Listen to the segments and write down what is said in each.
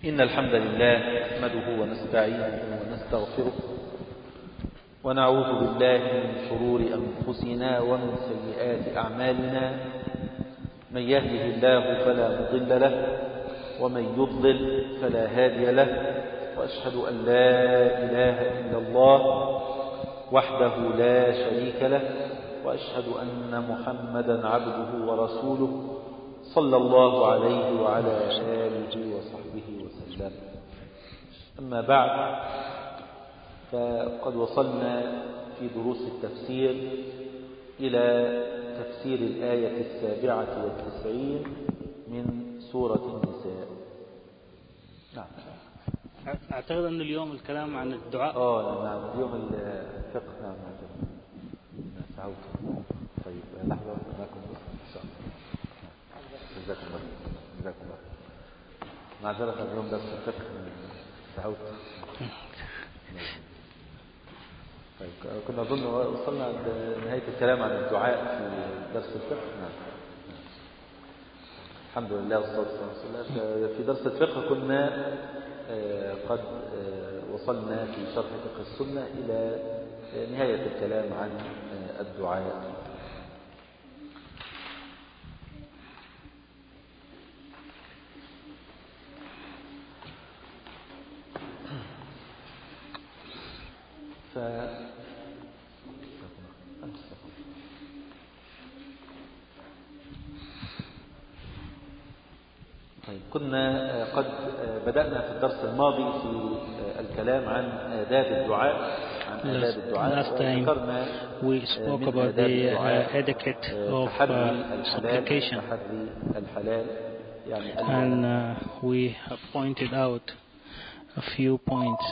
إن الحمد لله نحمده ونستعينه ونستغفره ونعوذ بالله من شرور أنفسنا ومن سيئات أعمالنا. من يهده الله فلا مضل له ومن يضلل فلا هادي له، وأشهد أن لا إله إلا الله وحده لا شريك له، وأشهد أن محمدا عبده ورسوله صلى الله عليه وعلى آله وصحبه وسلم. أما بعد، فقد وصلنا في دروس التفسير إلى تفسير الآية 97 من سورة النساء. نعم. أعتقد أن اليوم الكلام عن الدعاء. نعم، اليوم الفقه. نعم، سعود. طيب، لحظة معكم إن شاء الله. جزاكم الله. جزاكم الله. معذرة، اليوم درس الفقه سعود. طيب، كنا أظن وصلنا عند نهاية الكلام عن الدعاء في درس الفقه. نعم. الحمد لله والصلاة والسلام على رسول الله. في درس الفقه كنا قد وصلنا في شرح فقه السنة إلى نهاية الكلام عن الدعاء. كنا قد بدأنا في الدرس الماضي في الكلام عن آداب الدعاء. Last time we spoke about the etiquette of supplication, and we have pointed out a few points.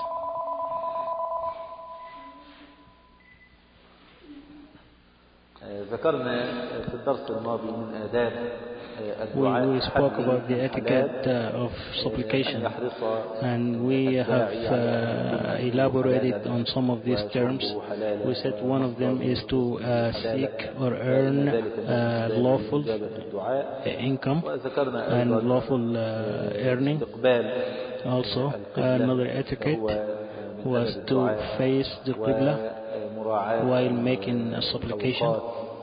ذكرنا في الدرس الماضي من آداب We spoke about the etiquette of supplication, and we have elaborated on some of these terms. We said one of them is to seek or earn lawful income and lawful earning. Also, another etiquette was to face the Qibla while making a supplication.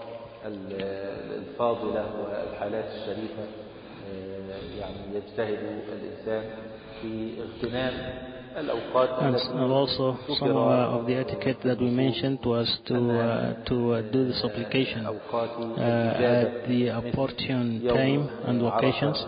الفاضلة والحالات الشريفة، يعني يجتهد الإنسان في اغتنام الأوقات. And also some of the etiquette that we mentioned was to do the supplication at the opportune time and locations,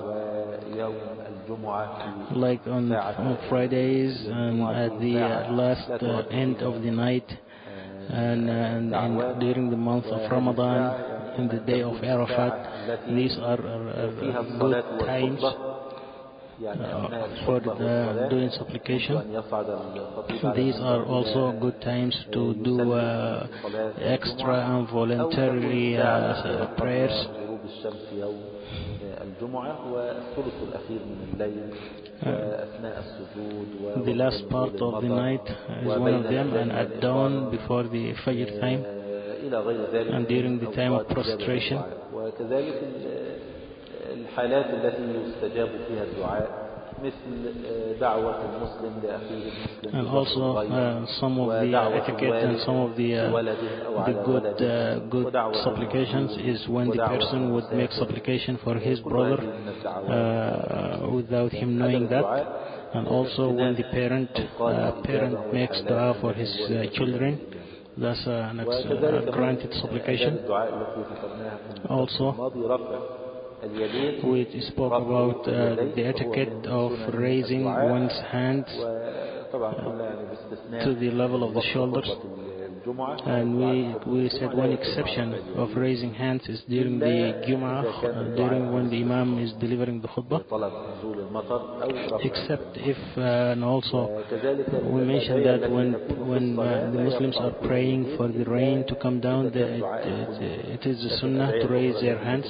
like on Fridays and at the last end of the night, and during the month of Ramadan, in the day of Arafat. These are good times for doing supplication. These are also good times to do extra and voluntary prayers. The last part of the night is one of them, and at dawn before the Fajr time, and during the time of prostration. الحالات التي يستجاب فيها الدعاء مثل دعوة المسلم لأخيه المسلم. And also some of the etiquette and some of the good supplications is when the person would make supplication for his brother without him knowing that, and also when the parent makes dua for his children. That's a granted supplication. Also, we spoke about the etiquette of raising one's hands to the level of the shoulders. And we said one exception of raising hands is during the Jum'ah, during when the Imam is delivering the khutbah. Except if, and also we mentioned that when the Muslims are praying for the rain to come down, it is the sunnah to raise their hands.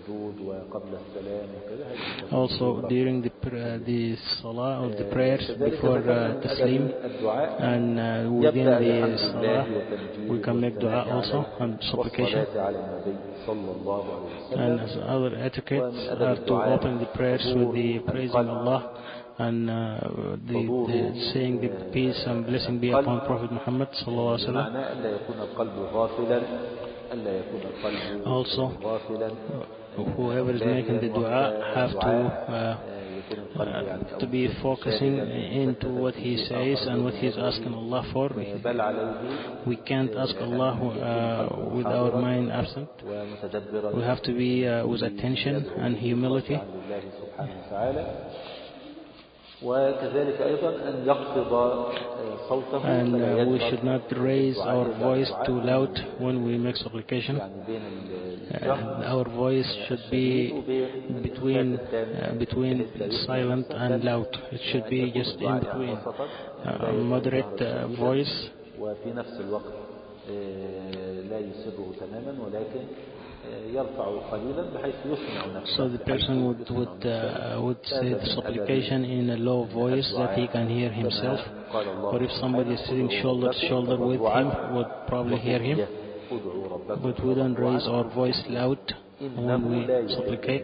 Also during the salah of the prayers before taslim, and within the salah we can make dua also and supplication. And as other etiquettes are to open the prayers with the praising Allah and saying the peace and blessing be upon Prophet Muhammad sallallahu alaihi wasallam. Also, whoever is making the dua have to be focusing into what he says and what he is asking Allah for. We can't ask Allah with our mind absent. We have to be with attention and humility. And we should not raise our voice too loud when we make supplication. Our voice should be between silent and loud. It should be just in between, moderate voice. So the person would say the supplication in a low voice that he can hear himself. Or if somebody is sitting shoulder to shoulder with him, would probably hear him. But we don't raise our voice loud when we supplicate.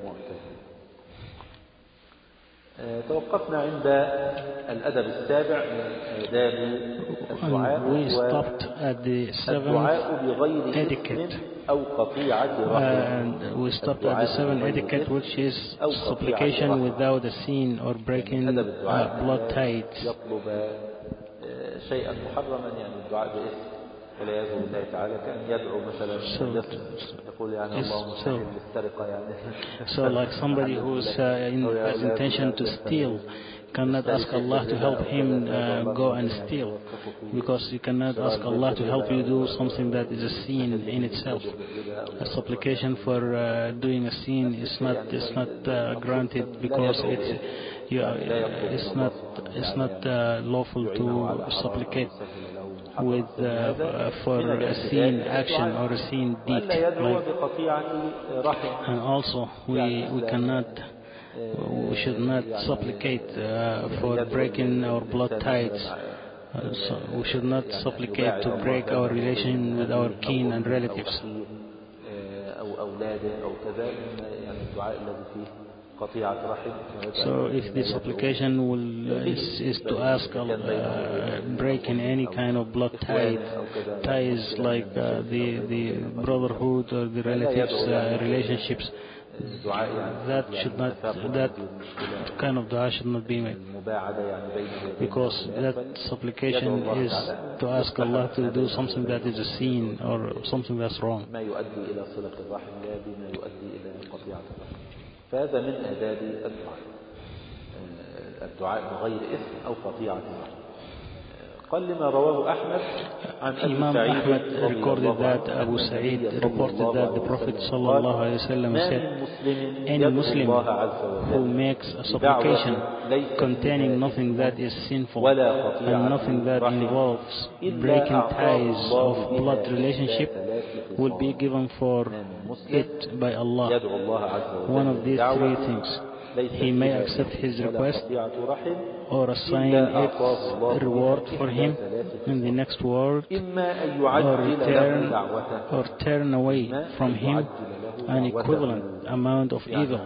توقفنا عند الأدب السابع من آداب الدعاء. We stopped at the seventh etiquette. And we stopped at the seventh etiquette, which is supplication without a sin or breaking blood ties. شيئا محرما يعني الدعاء باسم والعياذ بالله تعالى كان يدعو مثلا يقول يعني اللهم سهل السرقة يعني. So like somebody who has intention to steal cannot ask Allah to help him go and steal, because you cannot ask Allah to help you do something that is a sin in itself. A supplication for doing a sin is not granted, because it's not lawful to supplicate with for a sin action or a sin deed. And also we should not supplicate for breaking our blood ties. So we should not supplicate to break our relation with our kin and relatives. So if the supplication is to ask breaking any kind of blood ties like the brotherhood or the relatives relationships, that kind of dua should not be made, because that supplication is to ask Allah to do something that is a sin or something that's wrong. فهذا من آداب الدعاء بغير اسم أو قطيعة الرحم. قال لما رواه أحمد عن Imam Ahmad recorded that Abu Sa'id reported that the Prophet sallallahu alaihi wasallam said, any Muslim who makes a supplication containing nothing that is sinful and nothing that involves breaking ties of blood relationship will be given for it by Allah one of these three things. He may accept his request or assign its reward for him in the next world, or turn away from him an equivalent amount of evil.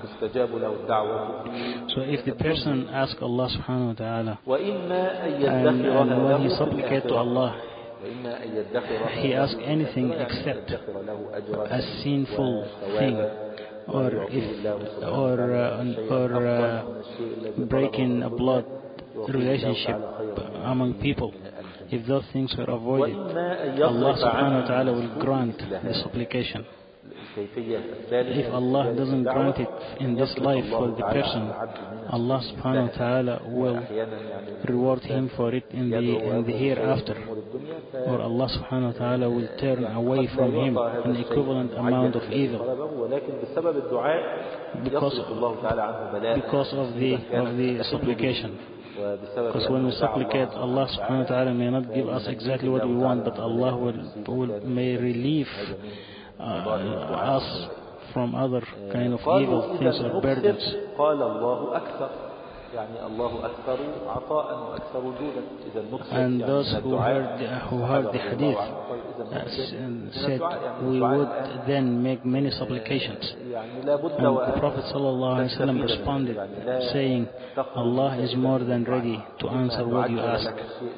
So if the person asks Allah subhanahu wa ta'ala and when he supplicates to Allah, he asks anything except a sinful thing, or breaking a blood relationship among people. If those things are avoided, Allah subhanahu wa ta'ala will grant the supplication. If Allah doesn't grant it in this life for the person, Allah subhanahu wa ta'ala will reward him for it in the hereafter, or Allah subhanahu wa ta'ala will turn away from him an equivalent amount of evil because of the supplication. Because when we supplicate, Allah subhanahu wa ta'ala may not give us exactly what we want, but Allah may relieve us from other kind of evil things or burdens. يعني الله أكثر عطاء وأكثر جودا. إذا النقص And those who heard the hadith said we would then make many supplications. And the Prophet ﷺ responded saying, Allah is more than ready to answer what you ask.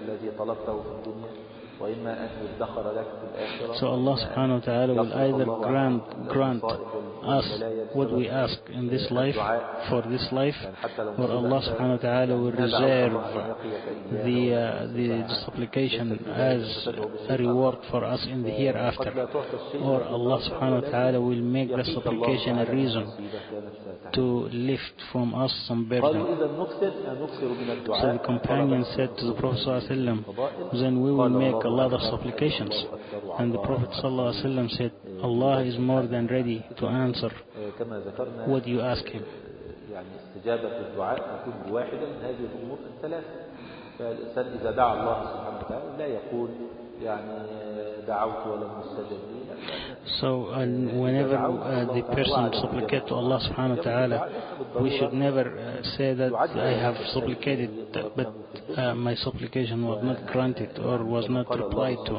So Allah subhanahu wa ta'ala will either grant us what we ask in this life, for this life, or Allah subhanahu wa ta'ala will reserve the supplication as a reward for us in the hereafter, or Allah subhanahu wa ta'ala will make the supplication a reason to lift from us some burden. So the companion said to the Prophet ﷺ, then we will make a lot of supplications. And the Prophet ﷺ said, Allah is more than ready to answer what you ask him. يعني استجابة الدعاء تكون بواحدة من هذه الأمور الثلاثة. فالإنسان إذا دعا الله سبحانه وتعالى لا يقول يعني دعوت ولم يستجب لي. So whenever the person supplicates to Allah subhanahu wa ta'ala, we should never say that I have supplicated but my supplication was not granted or was not replied to.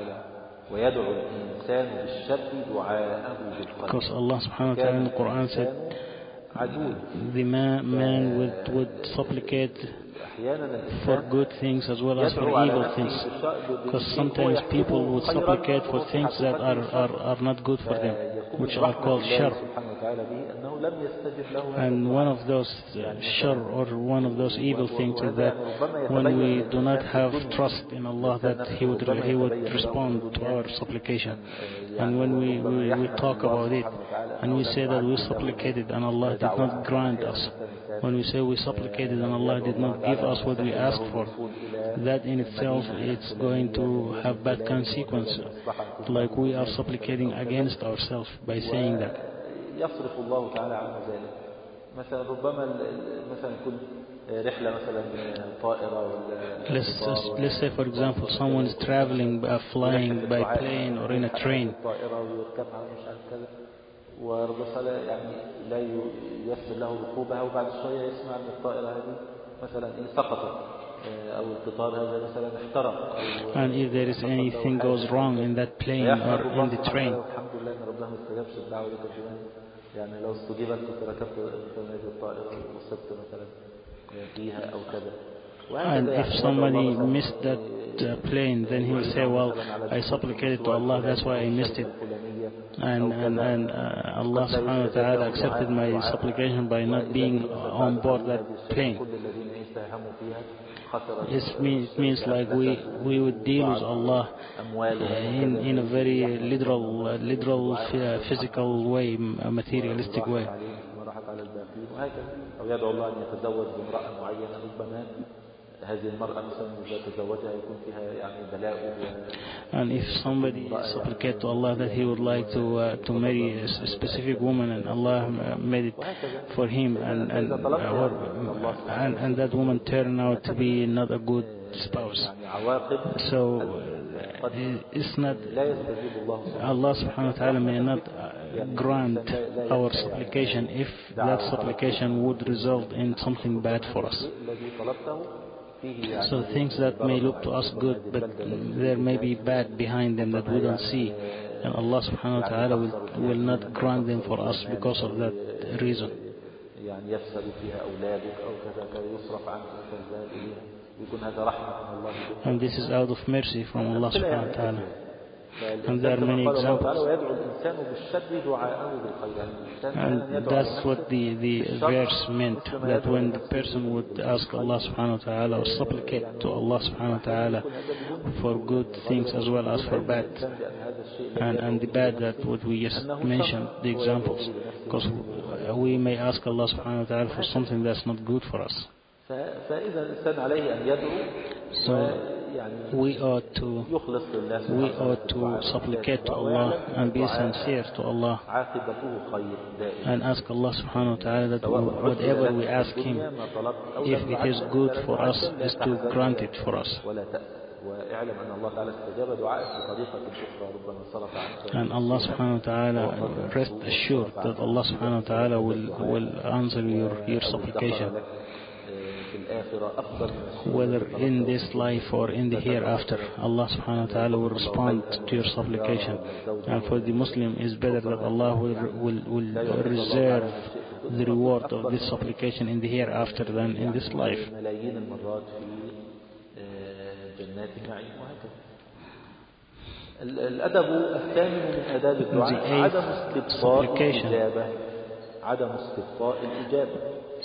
Because Allah subhanahu wa ta'ala in the Quran said the man would supplicate for good things as well as for evil things, because sometimes people would supplicate for things that are not good for them, which are called shar. And one of those shar or one of those evil things is that when we do not have trust in Allah that He would respond to our supplication, and when we talk about it and we say that we supplicated and Allah did not grant us, when we say we supplicated and Allah did not give us what we asked for, that in itself it's going to have bad consequences, like we are supplicating against ourselves by saying that. يصرف الله تعالى عن ذلك. مثلا ربما مثلا كل رحلة مثلا طائرة ولا Let's say for example someone is traveling by flying by plane or in a train. طائرة ويركبها مش عارف كذا وربما يعني لا ييسر له ركوبها وبعد شوية يسمع ان الطائرة هذه مثلا سقطت أو القطار هذا مثلا احترق. And if there is anything goes wrong in that plane or in the train, الحمد لله ان ربنا ما استجابش الدعوة دي كمان. يعني لو استجيبت كنت ركبت مثلا هذه الطائرة وصبت مثلا فيها أو كذا. And if somebody missed that plane, then he will say, well, I supplicated to Allah, that's why I missed it. And Allah subhanahu wa ta'ala accepted my supplication by not being on board that plane. It means like we would deal with Allah in a very literal physical way, a materialistic way. And if somebody supplicates to Allah that he would like to marry a specific woman, and Allah made it for him, and that woman turned out to be not a good spouse, so it's not, Allah subhanahu wa ta'ala may not grant our supplication if that supplication would result in something bad for us. So things that may look to us good, but there may be bad behind them that we don't see, and Allah subhanahu wa ta'ala will not grant them for us because of that reason. And this is out of mercy from Allah subhanahu wa ta'ala. And there are many examples. And that's what the verse meant, that when the person would ask Allah subhanahu wa ta'ala or supplicate to Allah subhanahu wa ta'ala for good things as well as for bad, and the bad, that what we just mentioned, the examples, because we may ask Allah subhanahu wa ta'ala for something that's not good for us. So we ought to supplicate to Allah and be sincere to Allah and ask Allah subhanahu wa ta'ala that whatever we ask Him, if it is good for us, is to grant it for us. And Allah subhanahu wa ta'ala, rest assured that Allah subhanahu wa ta'ala will answer your supplication. whether in this life or in the hereafter, Allah subhanahu wa ta'ala will respond to your supplication. And for the Muslim, it's better that Allah will reserve the reward of this supplication in the hereafter than in this life. الأدب الثامن من آداب الدعاء عدم استبطاء الإجابة.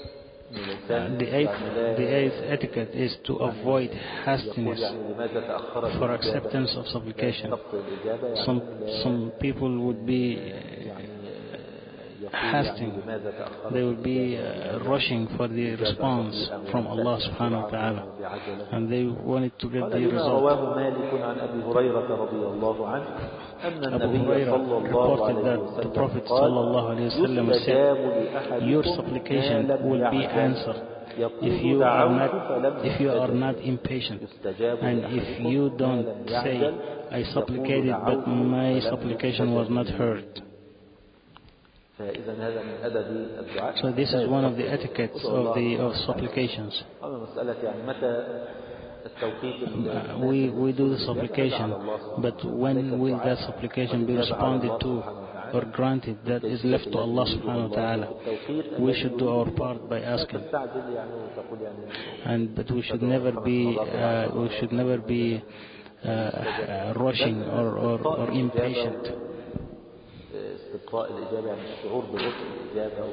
The eighth etiquette is to avoid hastiness for acceptance of supplication. Some people would be hasting. They will be rushing for the response from Allah subhanahu wa ta'ala, and they wanted to get the result. Abu Hurairah reported that the Prophet sallallahu alayhi wa sallam said, your supplication will be answered if you are not impatient, and if you don't say, I supplicated but my supplication was not heard. So this is one of the etiquettes of supplications. We do the supplication, but when will that supplication be responded to or granted? That is left to Allah subhanahu wa ta'ala. We should do our part by asking, but we should never be rushing or impatient. استبطاء الإجابة يعني الشعور ببطء الإجابة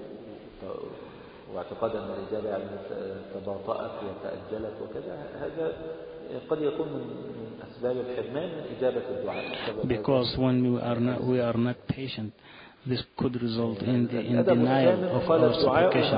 واعتقاد أن الإجابة يعني تباطأت وتأجلت وكذا، هذا قد يكون من أسباب الحرمان من إجابة الدعاء. Because when we are not patient, this could result in denial of our supplication.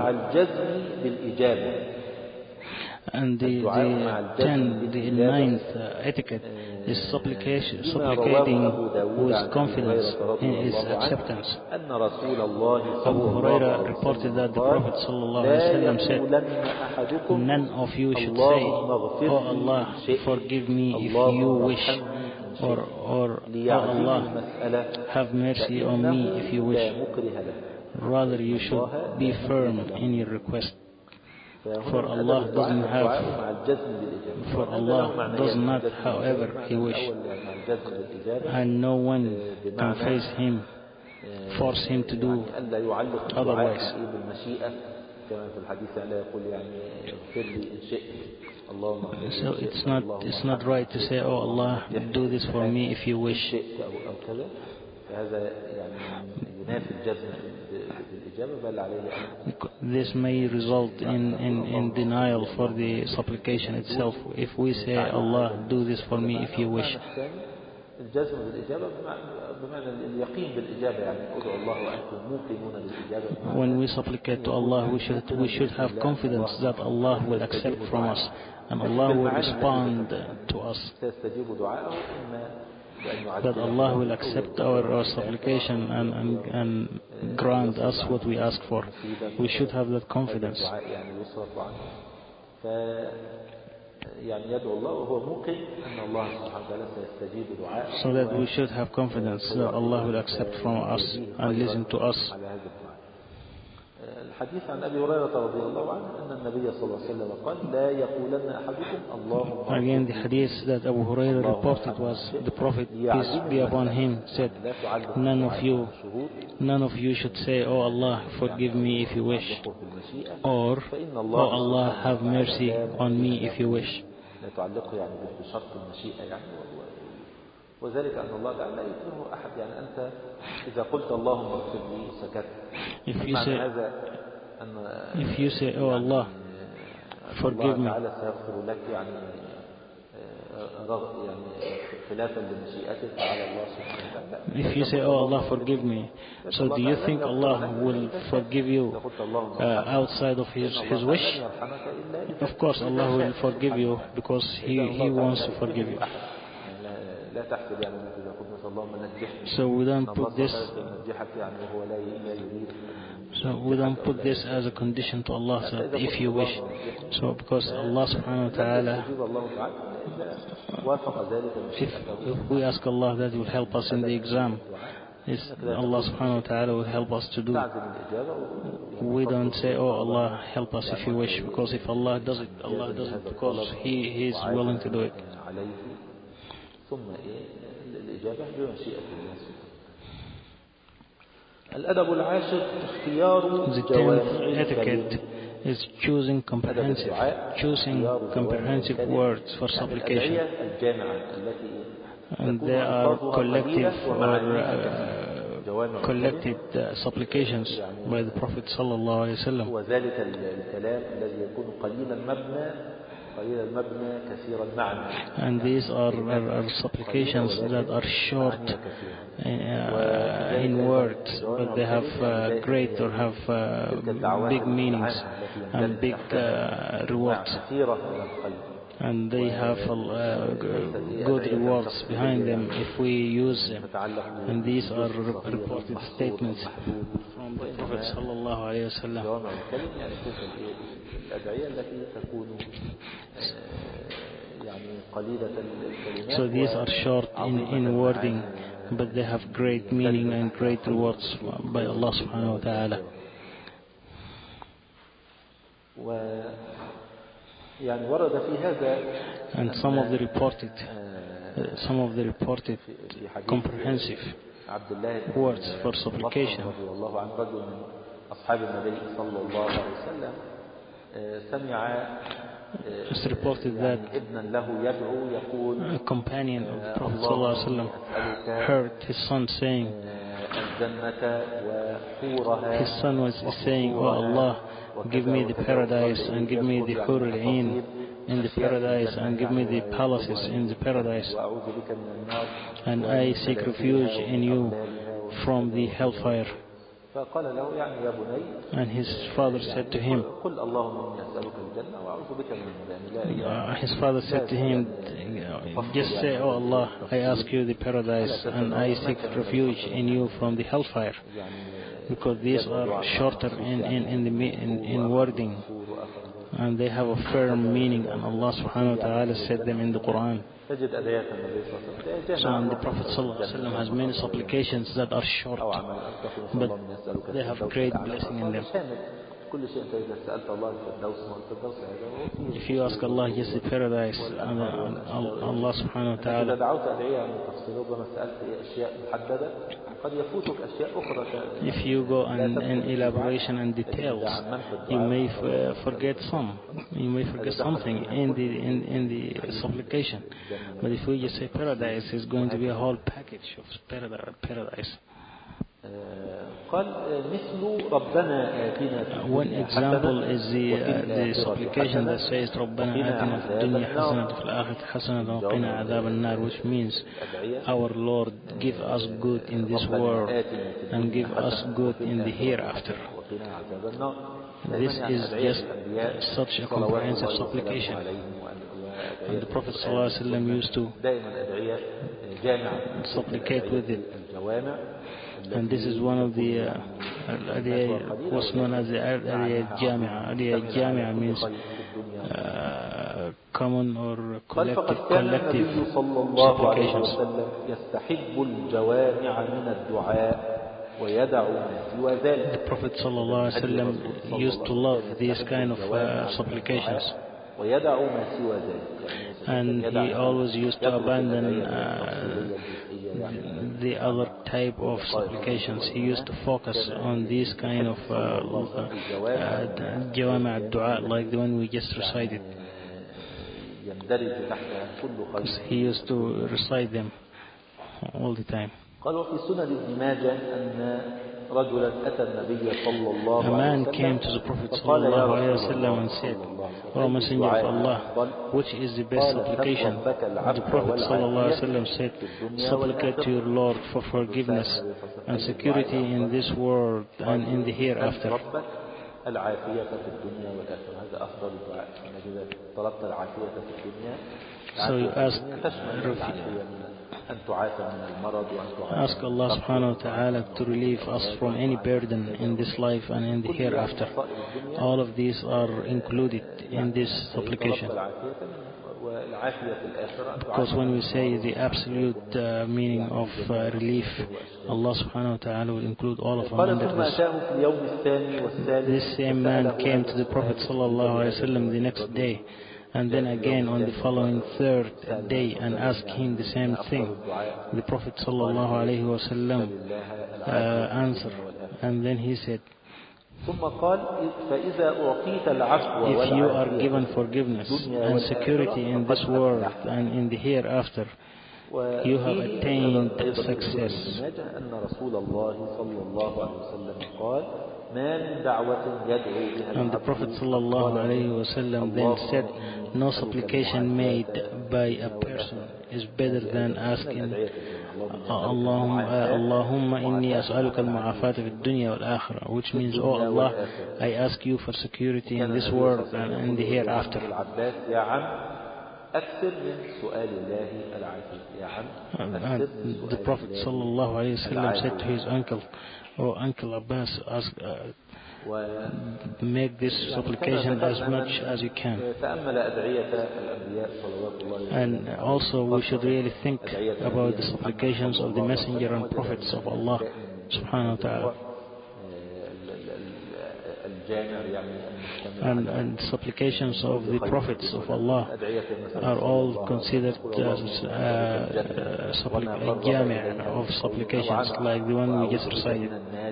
And the ninth etiquette is supplicating with confidence in his acceptance. Abu Hurairah reported that the Prophet ﷺ said, none of you should say, oh Allah, forgive me if you wish, or oh Allah, have mercy on me if you wish. Rather, you should be firm in your request. For Allah does not, however, He wish, and no one can force Him to do otherwise. So it's not right to say, oh Allah, do this for me if you wish. This may result in denial for the supplication itself. If we say, Allah, do this for me if you wish. When we supplicate to Allah, we should have confidence that Allah will accept from us and Allah will respond to us, that Allah will accept our supplication and grant us what we ask for. We should have that confidence. So that we should have confidence that Allah will accept from us and listen to us. الحديث عن أبي هريرة رضي الله عنه أن النبي صلى الله عليه وسلم قال لا يقولن أحدكم اللهم. Again, the hadith that Abu Hurairah reported was the Prophet, peace be upon him, said, none of you should say, oh Allah, forgive me if you wish, or oh Allah, have mercy on me if you wish. وذلك أن الله تعالى لا يكره أحد، يعني أنت إذا قلت اللهم اغفر لي سكت. If you say, oh Allah, forgive me, تعالى سيغفر لك يعني خلافا لمشيئتك على الله سبحانه وتعالى. If you say, oh Allah, forgive me, so do you think Allah will forgive you outside of His wish? Of course, Allah will forgive you because He wants to forgive you. So we don't put this as a condition to Allah, so if you wish. So because Allah subhanahu wa ta'ala, if we ask Allah that He will help us in the exam, Allah subhanahu wa ta'ala will help us to do. We don't say, oh Allah help us if you wish, because if Allah does it because He is willing to do it. The 10th etiquette is choosing comprehensive words for supplication. And they are collected supplications by the Prophet sallallahu alaihi wasallam. And these are supplications that are short in words, but they have great or have big meanings and big rewards. And they have good rewards behind them if we use them. And these are reported statements from the Prophet sallallahu alaihi wasallam. So these are short in wording, but they have great meaning and great rewards by Allah subhanahu wa ta'ala. And some of the reported comprehensive words for supplication. It's reported that a companion of the Prophet ﷺ heard his son saying, his son was saying, oh Allah, give me the paradise and give me the Hur al-Ain in the paradise and give me the palaces in the paradise, and I seek refuge in you from the hellfire. And his father said to him, just say, oh Allah, I ask you the paradise and I seek refuge in you from the hellfire, because these are shorter in wording and they have a firm meaning, and Allah subhanahu wa ta'ala said them in the Quran. So the Prophet ﷺ has many supplications that are short, but they have great blessing in them. If you ask Allah, yes, the paradise, and Allah subhanahu wa ta'ala, if you go in elaboration and details, you may forget something in the supplication. But if we just say paradise, it's going to be a whole package of paradise. One example is the supplication that says ربنا آتنا في الدنيا حسنة وفي الآخرة حسنة وقنا عذاب النار, which means our Lord, give us good in this world and give us good in the hereafter. This is just such a comprehensive supplication. And the Prophet ﷺ used to supplicate with it. And this is one of the what's known as the Adiyah Jami'ah. Adiyah Jami'ah means common or collective supplications. The Prophet ﷺ used to love these kind of supplications. And he always used to abandon the other type of supplications. He used to focus on these kind of jawami' al-du'a, like the one we just recited. Because he used to recite them all the time. A man came to the Prophet ﷺ and said, O Messenger of Allah, which is the best supplication? The Prophet ﷺ said, supplicate to your Lord for forgiveness and security in this world and in the hereafter. So you ask Allah subhanahu wa ta'ala to relieve us from any burden in this life and in the hereafter. All of these are included in this supplication. Because when we say the absolute meaning of relief, Allah subhanahu wa ta'ala will include all of them under this. This same man came to the Prophet sallallahu alaihi wasallam the next day, and then again on the following third day, and asked him the same thing. The Prophet sallallahu alaihi wasallam answered, and then he said, if you are given forgiveness and security in this world and in the hereafter, you have attained success. And the Prophet ﷺ then said, no supplication made by a person is better than asking, Allahumma inni as'aluka al-mu'afata fi dunya wal-akhirah, which means, oh Allah, I ask you for security in this world and in the hereafter. And the Prophet ﷺ said to his uncle, oh Uncle Abbas, make this supplication as much as you can. And also we should really think about the supplications of the Messenger and Prophets of Allah subhanahu wa ta'ala. And supplications of the Prophets of Allah are all considered jami' of supplications, like the one we just recited.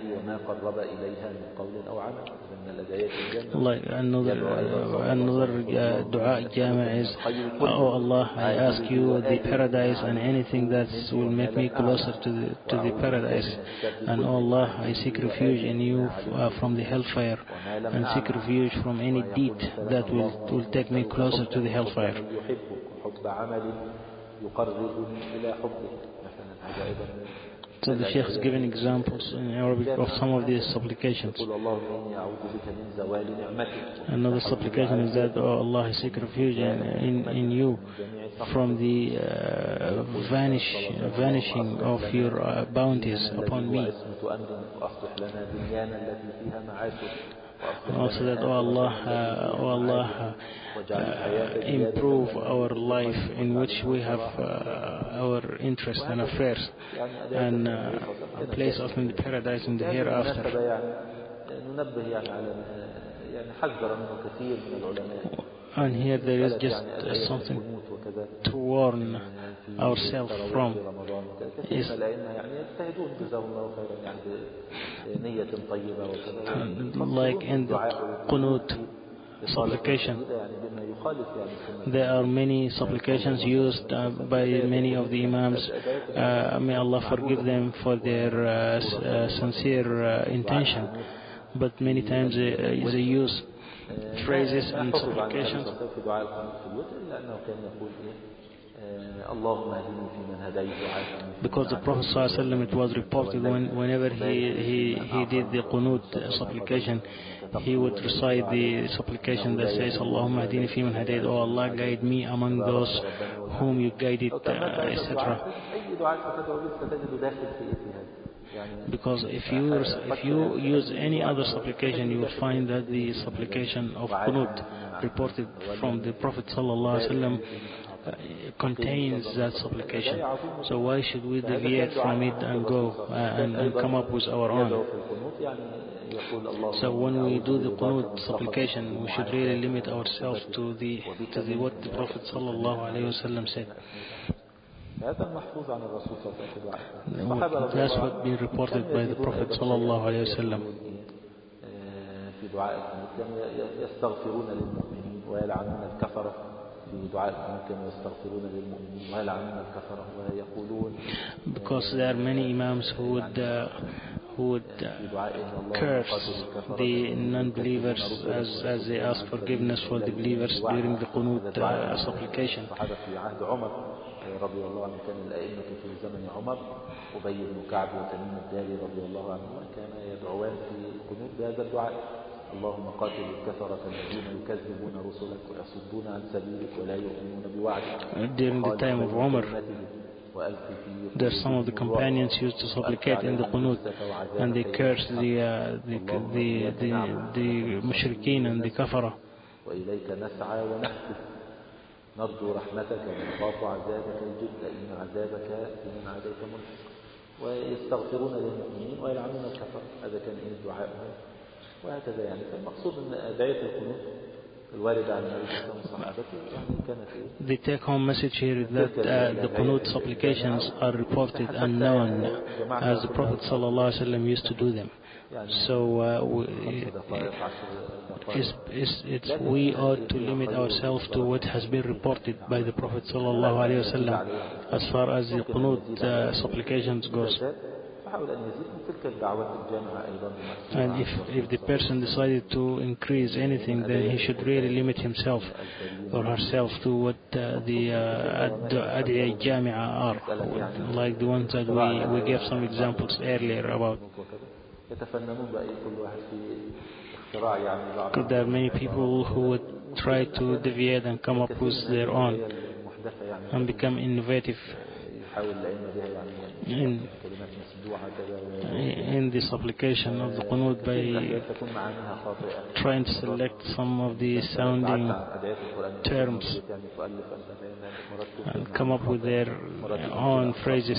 Like another dua jami' is, oh Allah, I ask you the paradise and anything that will make me closer to the paradise. And oh Allah, I seek refuge in you from the hellfire, and seek refuge from any deed that will take me closer to the hellfire. So the Sheikh is giving examples in Arabic of some of these supplications. Another supplication is that, oh Allah, I seek refuge in you from the vanishing of your bounties upon me. And also that, oh Allah, improve our life in which we have our interests and affairs, and place us in the paradise in the hereafter. And here there is just something to warn ourselves from. Like in the Qunut supplication, there are many supplications used by many of the Imams. May Allah forgive them for their sincere intention, but many times they use phrases and supplications. Because the Prophet ﷺ, it was reported whenever he did the Qunut supplication, he would recite the supplication that says, Allahumma hadini fi man hadayt, oh Allah, guide me among those whom you guided, etc. Because if you use any other supplication, you will find that the supplication of Qunut reported from the Prophet ﷺ contains that supplication. So why should we deviate from it and go and come up with our own? So when we do the Qunut supplication, we should really limit ourselves to the what the Prophet ﷺ said. That's what been reported by the Prophet ﷺ. Because there are many Imams who would curse the non-believers as they ask forgiveness for the believers during the Qunut supplication. رضي الله عنه كان الأئمة في زمن عمر أبي بن كعب وتميم الداري رضي الله عنهما كان يدعوان في القنوت بهذا الدعاء اللهم قاتل الكفرة الذين يكذبون رسلك ويصدون عن سبيلك ولا يؤمنون بوعدك. During the time of Umar, there some of the companions used to supplicate in the Qunut, and they cursed the mushrikeen and the kafara. نرجو رحمتك ونخاف عذابك الجد إن عذابك لمن عاديت ملحق. ويستغفرون للمؤمنين ويلعنون الكفر. هذا كان الدعاء وهكذا. يعني فالمقصود أن أدعية القنوت الواردة عن النبي صلى الله عليه وسلم وصحابته يعني كانت The take-home message here is that the qunut supplications are reported and known as the Prophet ﷺ used to do them. So we ought to limit ourselves to what has been reported by the Prophet ﷺ as far as the qunut supplications goes. And if the person decided to increase anything, then he should really limit himself or herself to what the Ad'iya Jami'a are, like the ones that we gave some examples earlier about. Because there are many people who would try to deviate and come up with their own and become innovative in the supplication of the qunut by trying to select some of the sounding terms and come up with their own phrases.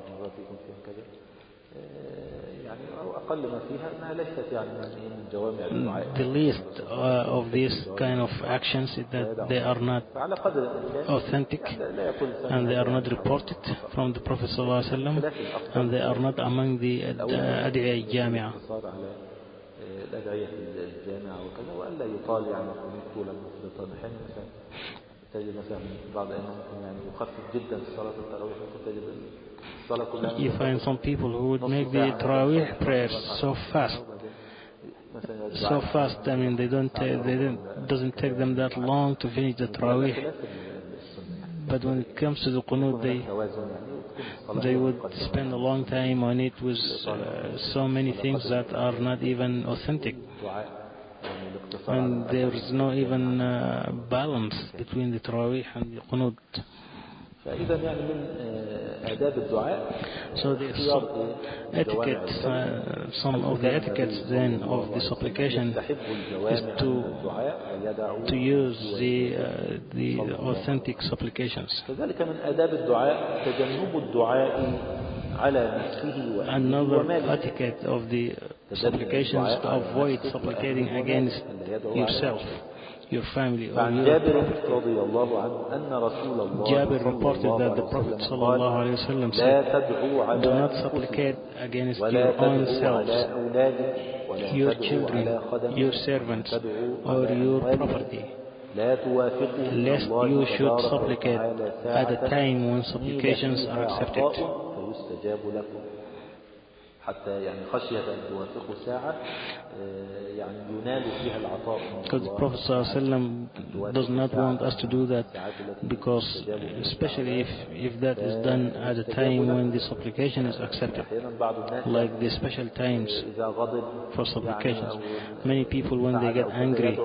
The least of these kind of actions is that they are not authentic and they are not reported from the Prophet ﷺ and they are not among the Ad'iya Jami'a. You find some people who would make the Tarawih prayers so fast. I mean, doesn't take them that long to finish the Tarawih. But when it comes to the qunut, they would spend a long time on it with so many things that are not even authentic. And there is no even balance between the Tarawih and the qunut. So there's some etiquette, some of the etiquettes then of the supplication is to use the authentic supplications. Another etiquette of the supplications to avoid supplicating against yourself, your family, or your property. Jabir reported that the Prophet ﷺ said, do not supplicate against your own selves, your children, your servants, or your property, lest you should supplicate at a time when supplications are accepted. Because the Prophet ﷺ does not want us to do that, because especially if that is done at a time when the supplication is accepted, like the special times for supplications. Many people, when they get angry,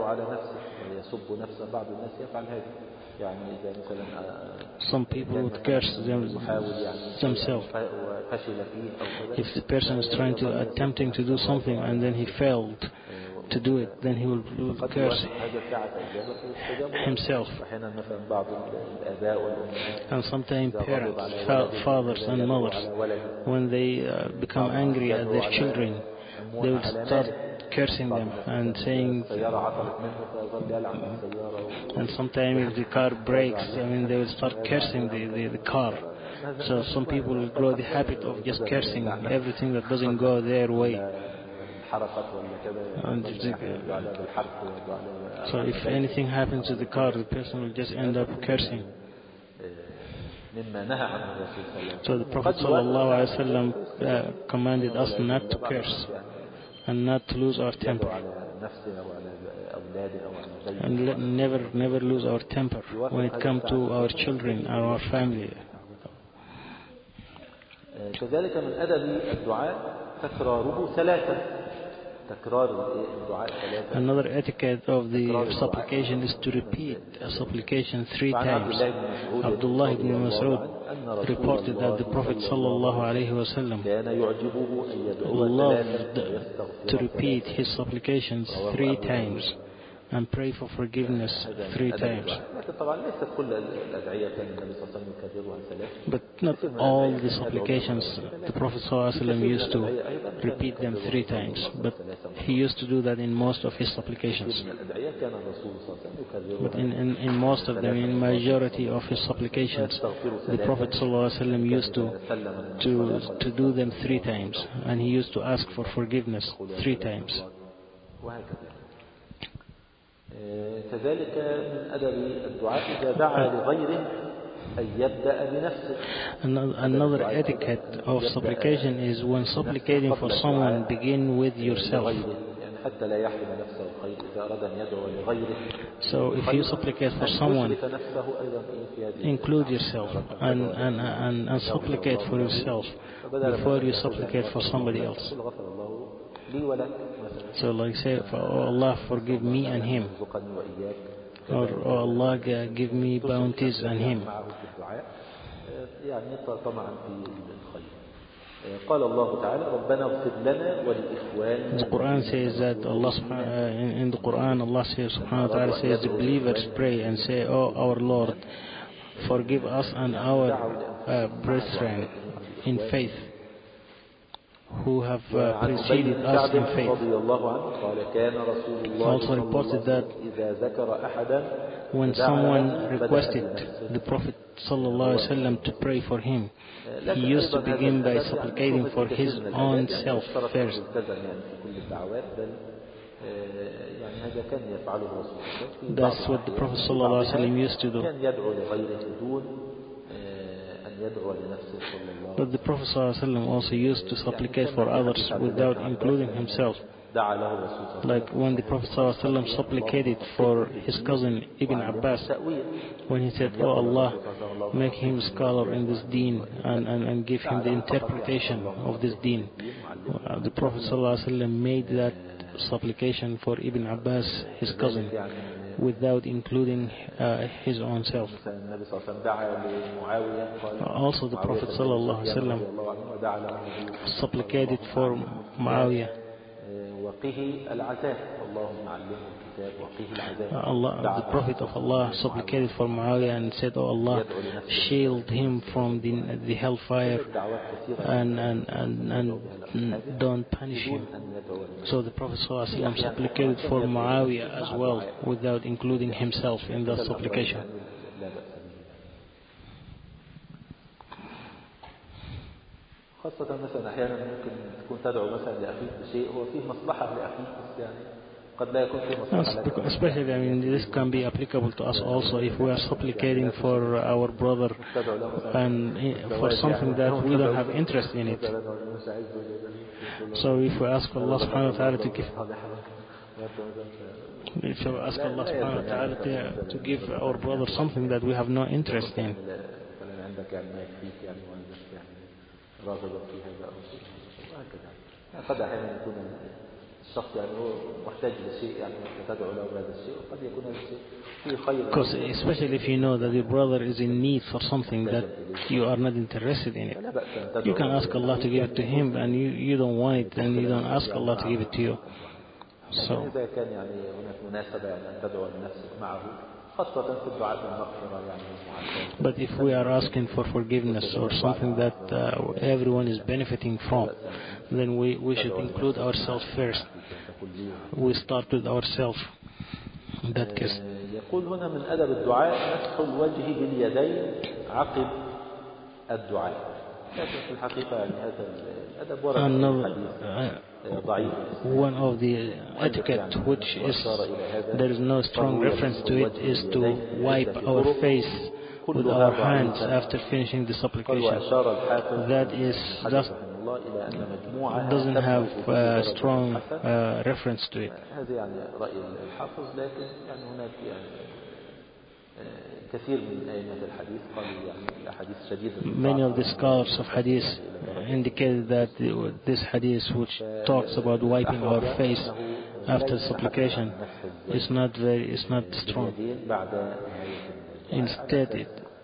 some people would curse themselves. If the person is attempting to do something and then he failed to do it, then he will curse himself. And sometimes parents, fathers and mothers, when they become angry at their children, they will start cursing them and saying, and sometimes if the car breaks, they will start cursing the car. So some people will grow the habit of just cursing everything that doesn't go their way. So if anything happens to the car, the person will just end up cursing. So the Prophet ﷺ commanded us not to curse and not to lose our temper, and never lose our temper when it comes to our children and our family. كذلك من أدب الدعاء تكراره ثلاثة. Another etiquette of the supplication is to repeat a supplication 3 times. Abdullah ibn Mas'ud reported that the Prophet ﷺ loved to repeat his supplications 3 times. and pray for forgiveness 3 times. But not all the supplications, the Prophet ﷺ used to repeat them 3 times, but he used to do that in most of his supplications. But in most of them, in majority of his supplications, the Prophet ﷺ used to do them 3 times, and he used to ask for forgiveness 3 times. كذلك من أدب الدعاء إذا دعا لغيره أن يبدأ بنفسه. Another etiquette of supplication is when supplicating for someone, begin with yourself. حتى لا يحرم نفسه الخير إذا أراد أن يدعو لغيره. So if you supplicate for someone, include yourself and supplicate for yourself before you supplicate for somebody else. So like say, oh Allah, forgive me and him, or oh Allah, give me bounties and him. The Quran says that in the Quran Allah says, subhanahu wa ta'ala says, the believers pray and say, oh our Lord, forgive us and our brethren in faith who have preceded us in faith. Also reported that when someone requested the Prophet ﷺ to pray for him, he used to begin by supplicating for his own self first. That's what the Prophet ﷺ used to do. But the Prophet ﷺ also used to supplicate for others without including himself. Like when the Prophet ﷺ supplicated for his cousin Ibn Abbas, when he said, oh Allah, make him a scholar in this deen and give him the interpretation of this deen. The Prophet ﷺ made that supplication for Ibn Abbas, his cousin, without including his own self. Also the Prophet ﷺ supplicated for Muawiyah. The Prophet of Allah supplicated for Muawiyah and said, oh Allah, shield him from the hellfire and don't punish him. So the Prophet ﷺ supplicated for Muawiyah as well without including himself in that supplication. خاصة مثلا أحيانا ممكن تكون تدعو مثلا لأخيك بشيء هو فيه مصلحة لأخيك بس يعني قد لا يكون فيه مصلحة لك. Especially, I mean, this can be applicable to us also if we are supplicating for our brother and for something that we don't have interest in it. So if we ask Allah subhanahu wa ta'ala to give our brother something that we have no interest in, راغبا في هذا أو شيء وهكذا. قد أحيانا يكون الشخص يعني هو محتاج لشيء يعني تدعو له بهذا الشيء وقد يكون هذا الشيء فيه خير. Because especially if you know that your brother is in need for something that you are not interested in it, you can ask Allah to give it to him, and you don't want it, and you don't ask Allah to give it to you. So. إذا كان يعني هناك مناسبة يعني أن تدعو لنفسك معه. But if we are asking for forgiveness or something that everyone is benefiting from, then we should include ourselves first. We start with ourselves in that case. يقول هنا من أدب الدعاء مسح الوجه باليدين عقب الدعاء. لكن في الحقيقة يعني هذا الأدب ورد في الحديث. One of the etiquette which is there is no strong reference to it is to wipe our face with our hands after finishing the supplication. That doesn't have a strong reference to it. Many of the scholars of hadith indicated that this hadith which talks about wiping our face after supplication is not strong. Instead,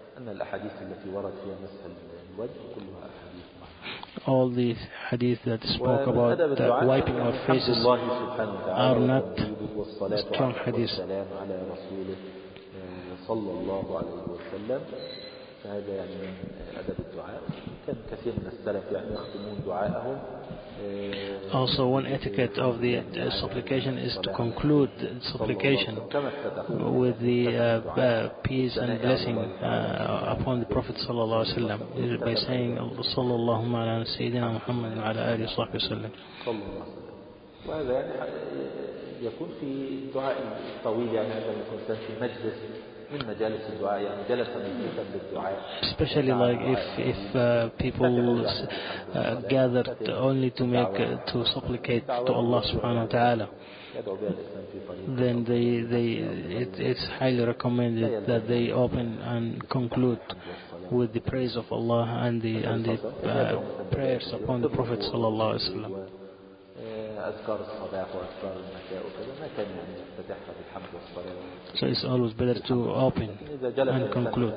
all the hadith that spoke about wiping our faces are not strong hadith. والسلام على رسوله صلى الله عليه وسلم. فهذا يعني من أدب الدعاء. كان كثير من السلف يعني يختمون دعاءهم. Also, one etiquette of the supplication is to conclude supplication with the peace and blessing upon the Prophet sallallahu alaihi wasallam by saying sallallahu ala sayyidina Muhammad wa ala alihi wa sahbihi wasallam. وهذا يعني يكون في الدعاء الطويل يعني هذا يكون في مجلس من مجالس الدعاء يعني جلس مجلسا للدعاء. Especially like if people gathered only to to supplicate to Allah subhanahu wa ta'ala, then it's highly recommended that they open and conclude with the praise of Allah and the prayers upon the Prophet sallallahu alaihi wasallam. أذكار الصباح وأذكار المساء وكذا ما كان يعني يفتتحها بالحمد والصلاة. So it's always better to open and conclude.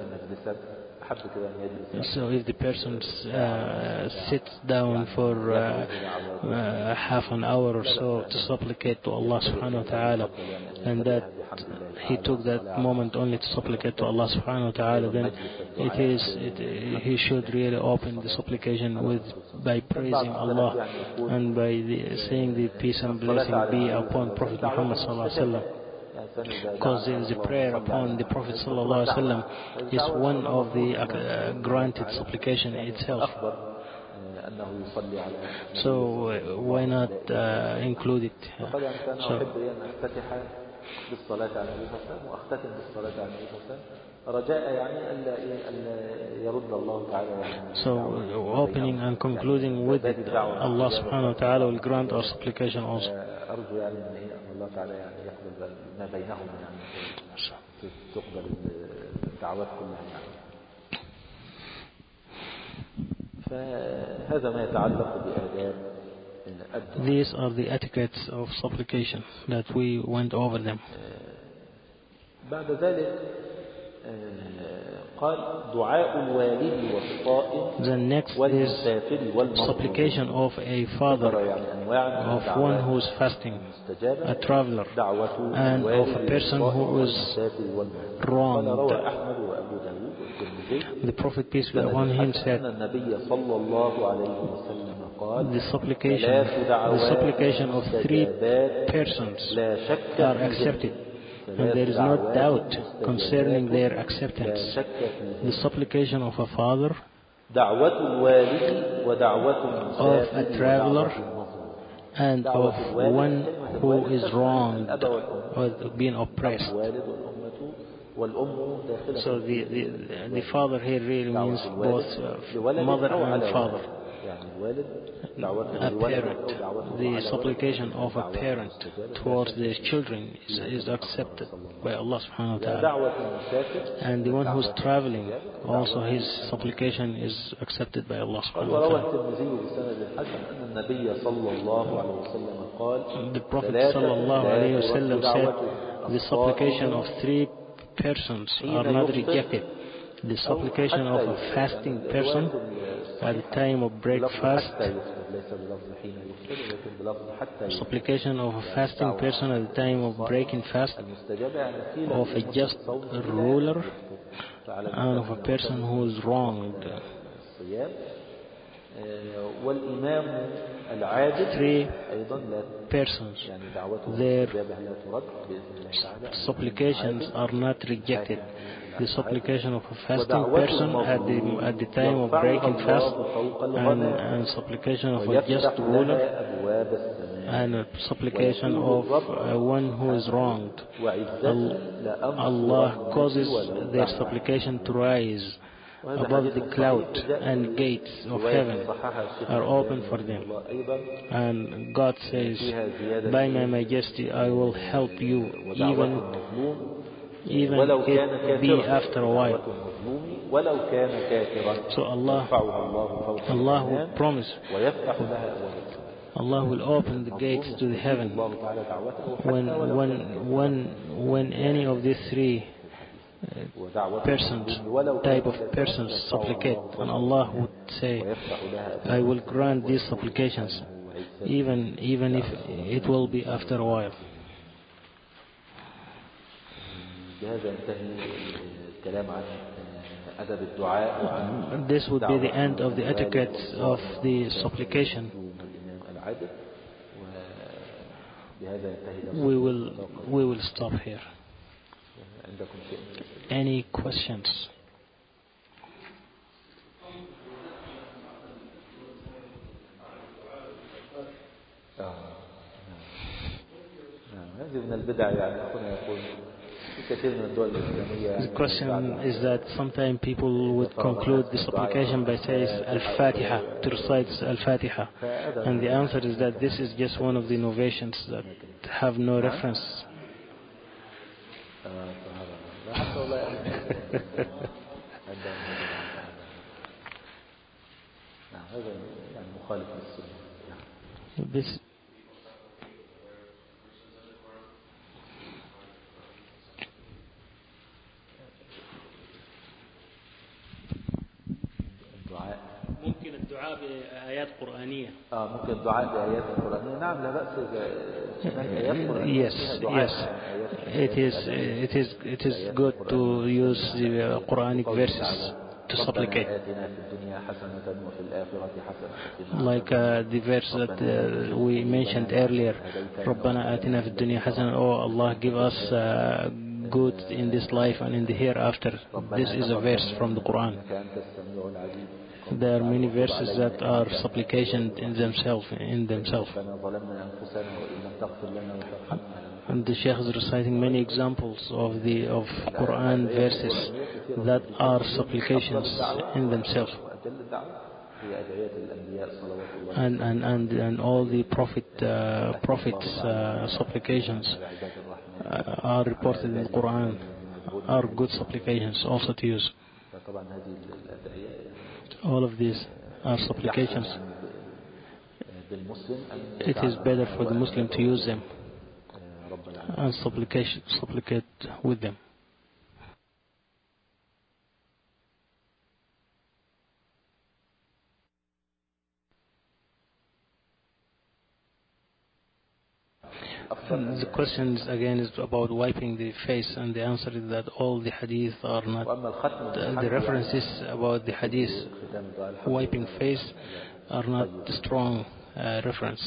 So if the person sits down for half an hour or so to supplicate to Allah subhanahu wa ta'ala, and that he took that moment only to supplicate to Allah subhanahu wa ta'ala, then he should really open the supplication by praising Allah and by saying the peace and blessing be upon Prophet Muhammad sallallahu alaihi wasallam. Because the prayer upon the Prophet ﷺ is one of the granted supplication itself. So why not include it? So opening and concluding with it, Allah subhanahu wa ta'ala will grant our supplication also. الله تعالى يعني يقبل ما بينهم يعني تقبل الدعوات كلها يعني. فهذا ما يتعلق بآداب الدعاء. These are the etiquettes of supplication that we went over them. بعد ذلك قال دعاء الوالد والصائم. The next is supplication of a father, of one who is fasting, a traveler, and of a person who is wronged. The Prophet, peace be upon him, said the supplication of 3 persons are accepted, and there is no doubt concerning their acceptance. The supplication of a father, of a traveler, and of one who is wronged or being oppressed. So the father here really means both mother and father. A parent, the supplication of a parent towards their children is accepted by Allah subhanahu wa ta'ala. And the one who's traveling, also his supplication is accepted by Allah subhanahu wa ta'ala. The Prophet sallallahu alayhi wa sallam said the supplication of 3 persons are not rejected. The supplication of a fasting person at the time of breakfast, supplication of a fasting person at the time of breaking fast, of a just ruler, and of a person who is wronged. 3 persons, their supplications are not rejected. The supplication of a fasting person at the time of breaking fast, and supplication of a just ruler, and a supplication of one who is wronged. Allah causes their supplication to rise above the cloud, and gates of heaven are open for them. And God says, by my majesty I will help you, even if it be after a while. So Allah will promise, Allah will open the gates to the heaven when any of these 3 type of persons supplicate, and Allah would say, I will grant these supplications, even if it will be after a while. بهذا ينتهي الكلام عن أدب الدعاء وعن This would be the end of the etiquette of the supplication. We will stop here. Any questions? هذه من البدع يعني أخونا يقول كثير من الدول الإسلامية. The question is that sometimes people would conclude the supplication by saying Al-Fatiha, to recite Al-Fatiha. And the answer is that this is just one of the innovations that have no reference. This ممكن الدعاء بآيات قرآنية. ممكن الدعاء بآيات قرآنية. نعم لا بأس. Yes. It is good to use the Quranic verses to supplicate. Like the verse that we mentioned earlier, ربنا آتنا في الدنيا حسنة. Oh Allah, give us good in this life and in the hereafter. This is a verse from the Quran. There are many verses that are supplication in themselves. And the Shaykh is reciting many examples of Quran verses that are supplications in themselves. And all the prophets supplications are reported in the Quran, are good supplications also to use. All of these are supplications. It is better for the Muslim to use them and supplicate with them. The question again is about wiping the face, and the answer is that all the hadith are not. The references about the hadith wiping face are not strong reference.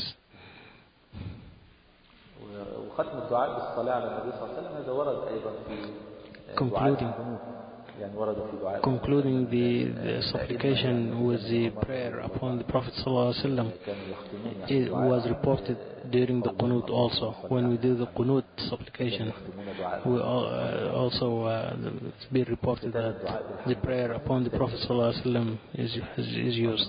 Concluding the supplication with the prayer upon the Prophet ﷺ, it was reported during the qunut also. When we do the qunut supplication, we also it's been reported that the prayer upon the Prophet ﷺ is used.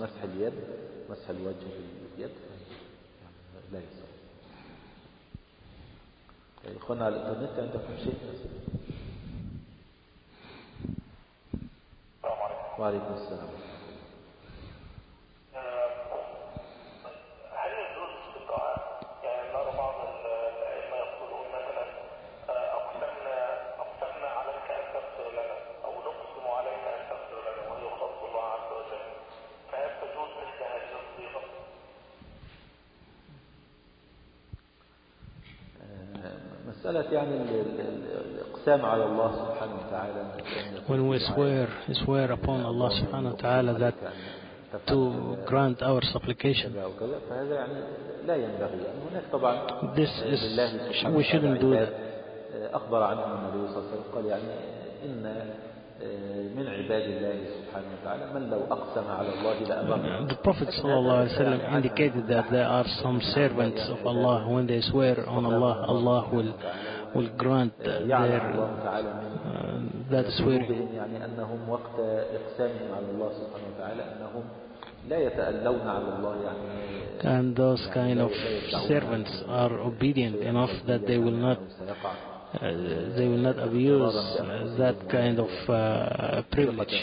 وعليكم السلام. هل يجوز الدعاء؟ يعني نرى بعض الأئمة يقولون مثلا أقسمنا عليك أن تغفر لنا، أو نقسم عليك أن تغفر لنا، ويخص الله عز وجل. فهل تجوز مثل هذه الصيغة؟ مسألة يعني الإقسام على الله سبحانه وتعالى. When we swear upon Allah subhanahu wa ta'ala that to grant our supplication, فهذا يعني لا ينبغي. هناك طبعا we shouldn't do that. أخبر عنه النبي صلى الله عليه وسلم قال يعني إن من عباد الله سبحانه وتعالى من لو أقسم على الله لأبره. The Prophet sallallahu alaihi wasallam indicated that there are some servants of Allah, when they swear on Allah, Allah will grant that swearing. يعني أنهم وقت إقسامهم على الله سبحانه وتعالى أنهم لا يتألون على الله يعني. And those kind of servants are obedient enough that they will not abuse that kind of privilege.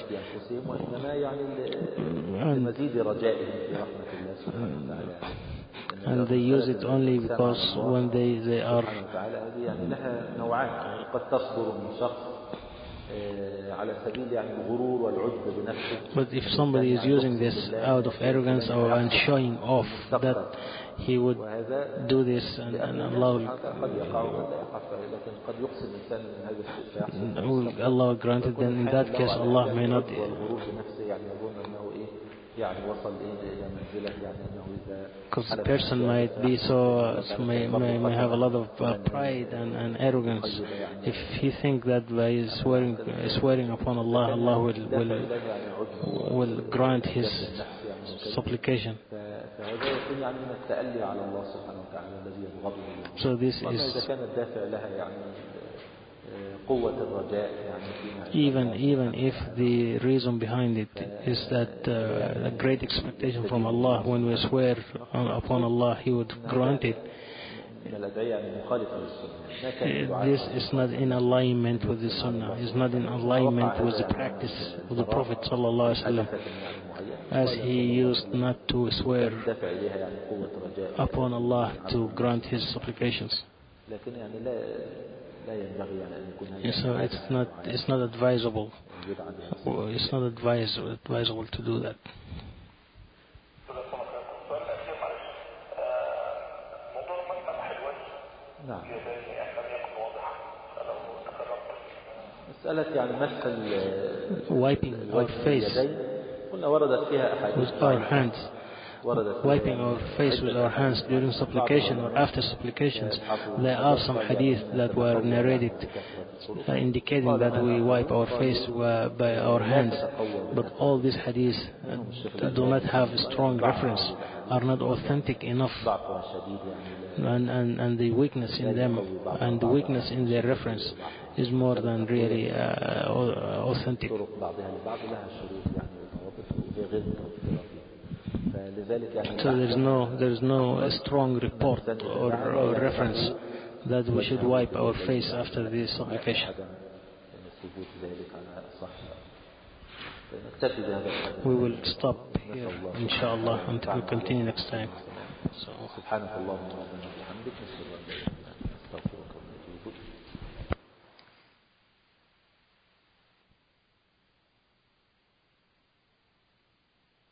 And they use it only because when they are على سبيل يعني الغرور والعجب بنفسه. But if somebody is using this out of arrogance or and showing off that he would do this and Allah قد يقع وقد لا يقع، لكن قد يقسم الإنسان من هذا الشيء فيحصل. Allah granted, then in that case Allah may not. والغرور بنفسه يعني يظن أنه يعني وصل إلى منزلة يعني أنه إذا. Because the person might be may have a lot of pride and arrogance. If he thinks that by swearing upon Allah, Allah will grant his supplication. So this is even if the reason behind it is that a great expectation from Allah, when we swear upon Allah, He would grant it. This is not in alignment with the Sunnah. It's not in alignment with the practice of the Prophet sallallahu alaihi wasallam, as he used not to swear upon Allah to grant his supplications. So it's not advisable. It's not advisable to do that. نعم. مسألة يعني مسح wiping our face with our hands. Wiping our face with our hands during supplication or after supplications. There are some hadith that were narrated indicating that we wipe our face by our hands, but all these hadiths do not have a strong reference, are not authentic enough, and the weakness in them and the weakness in their reference is more than really authentic. So there's no strong report or reference that we should wipe our face after this supplication. We will stop here, inshallah, until we continue next time. So.